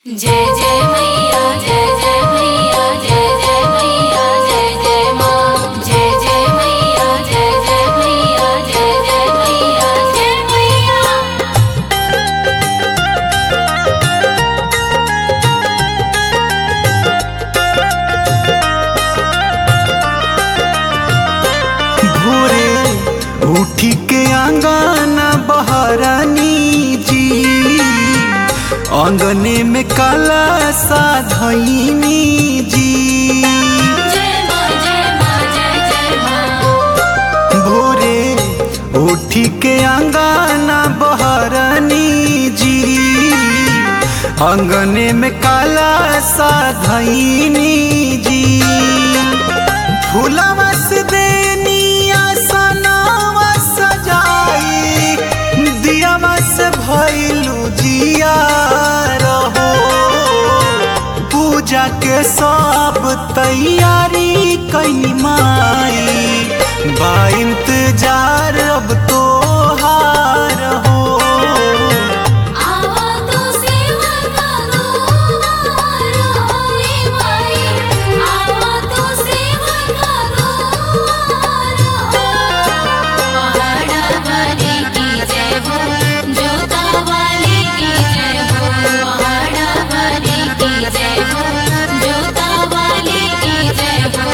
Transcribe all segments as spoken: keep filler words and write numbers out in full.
जय जय मैया जय जय मैया जय जय मैया जय जय माँ जय जय मैया जय जय मैया जय जय मैया जय मैया। भोरे उठी के आंगन बहरानी जी, आंगने में काला सा धइनी जी। जय माँ जय माँ जय जय माँ। भोरे उठी के आंगन बहरानी जी, आंगने में काला सा धइनी जी। फूलवा से देनी आसनवा सजाई, दियावा से भइलू जिया रहो। पूजा के सब तैयारी कई माई, बा इंतजार अब तोहार हो। आवा तो सेवा करो रोई माई, आवा तो सेवा करो पहाड़ा वाली की जय हो, जोता वाली की जय हो। पहाड़ा वाली की जय हो, जोता वाली की जय हो।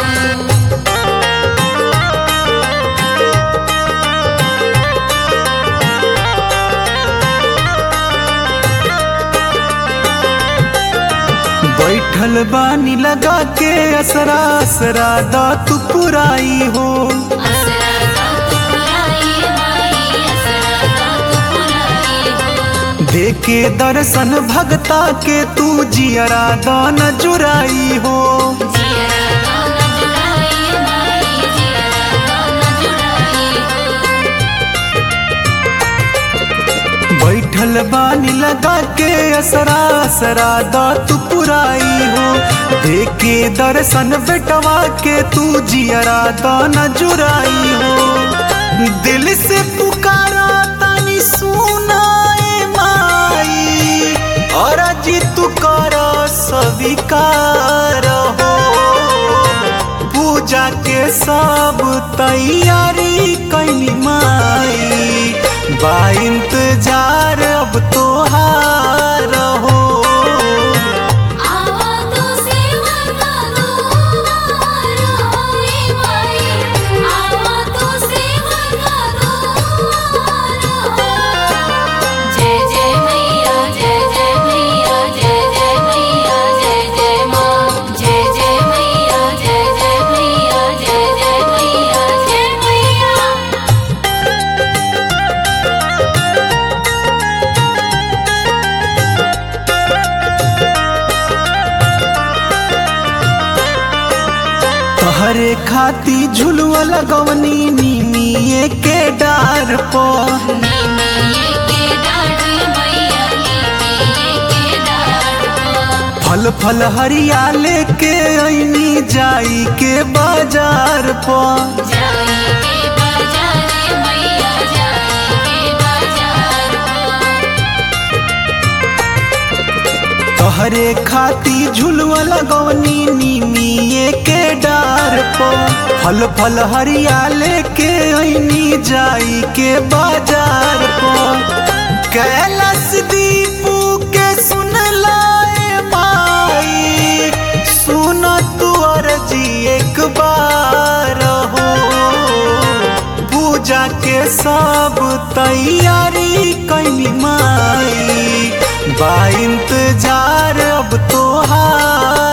बैठल बानी लगा के असरा असरा दा तू पुराई हो। असरा दा तू पुराई माई, असरा दा तू पुराई हो। देके दर्शन भगता के तू जियरा दान जुराई हो। जियरा दान जुराई माई, जियरा दान जुराई हो। बैठल बानी लगा के असरा असरा दा तू पुराई हो। देके दर्शन बेटवा के तू जियरा दान जुराई हो। दिल से पुकारा तानी सुनाए माई, और जी तू कर स्वीकार हो। पूजा के सब तैयारी कैनी माई, बा इंतजार अब तोहार हो। आवा तो सेवा करो रोई माई, आवा तो सेवा करो। जय जय मैया जय जय मैया जय जय मैया जय जय माँ जय जय मैया जय जय मैया जय जय मैया जय मैया। तहरे खाती झुलुआ लगवनी नीमिए के डार पर। नीमिये के डाढ़ मैया, नीमिये के डाढ़ फल फल हरिया लेके ऐनी जाई के बाजार पर। जाई के बाजार मैया, जाई के बाजार तहरे खाती झुलुआ लगवनी नीमिए के डार पर। फल फल हरिया लेके ऐनी जाई के बाजार पर। कैलाश दीपू के सुन लाए माई, सुन तू अर्जी एक बार हो। पूजा के सब तैयारी कैनी माई, बा इंतजार अब तोहार